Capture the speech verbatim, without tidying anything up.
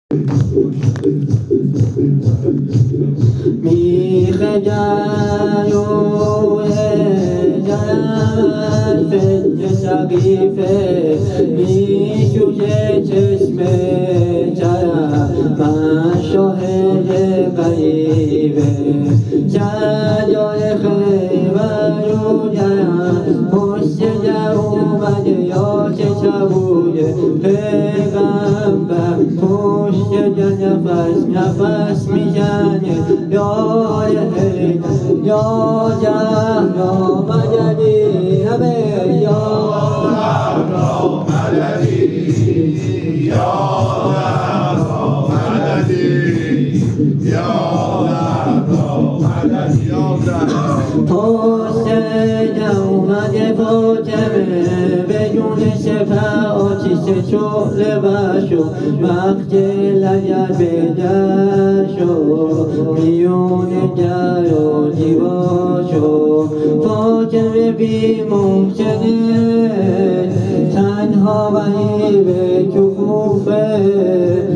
میخه جایوه جای فجر شقیفه میشوشه چشم چرا من شاهد غریبه جای خیبر و جرم پشت در اومده یا چه چبوده پیغمبر پشت در نفس نفس میزنه یا هی یا جهر یا مددی همه یا جهر مددی یا جهر مددی یا جهر مددی پشت در اومده فاطمه به جون سپه آتیش شعله بشو وقت لگد به در شو میون در و دیوار شو فاطمه بی محسنه تنها غریب شکوفه